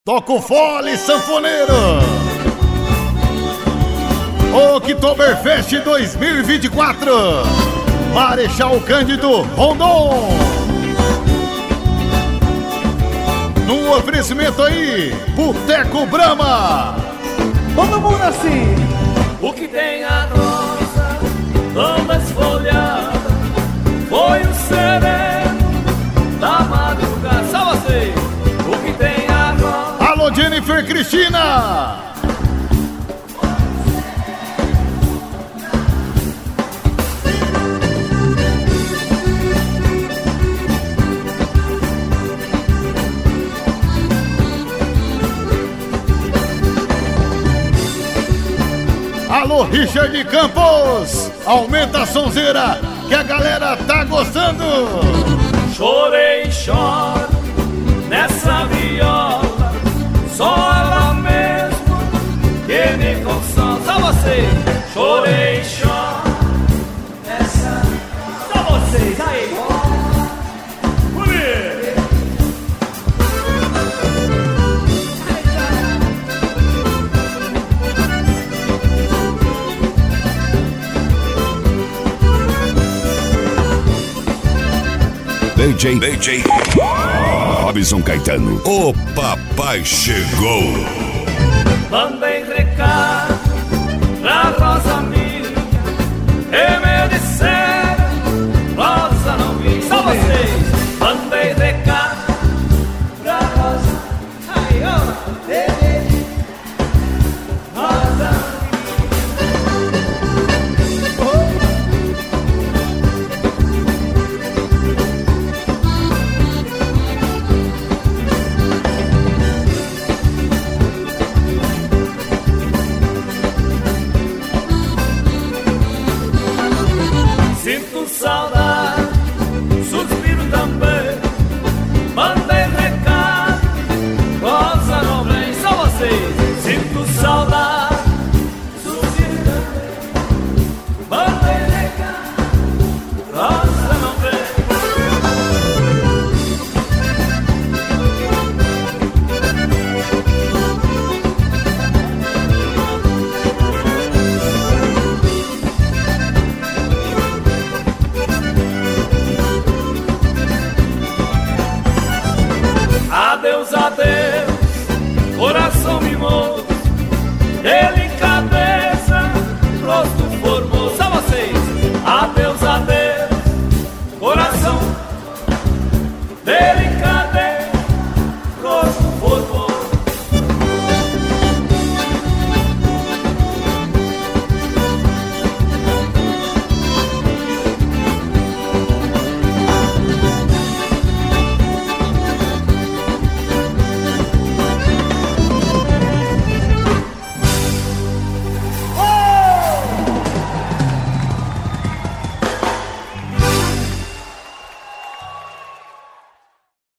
Toca o fole, sanfoneiro! Oktoberfest 2024 Marechal Cândido Rondon. No oferecimento aí, Boteco Brahma. Todo mundo assim. O que tem a rosa toda esfolhada foi o sereno da madrugada. Só você. O que tem a rosa. Alô, Jennifer Cristina. Alô, Richard Campos, aumenta a sonzeira que a galera tá gostando. Chorei e choro nessa viola, só ela mesmo que me consola. Só você. Chorei e choro nessa. Só vocês aí. DJ Robson Caetano, o papai chegou. Mandei recado pra Rosa minha, e me disseram, Rosa não vim. Só vocês. Mandei recado pra Rosa. Ai, Rosa. Sinto saudade, suspiro também. Mandei recado, Rosa não vem. Só vocês. Sinto saudade, suspiro também. Mandei recado, Rosa não vem. Adeus, adeus, coração mimoso. Ele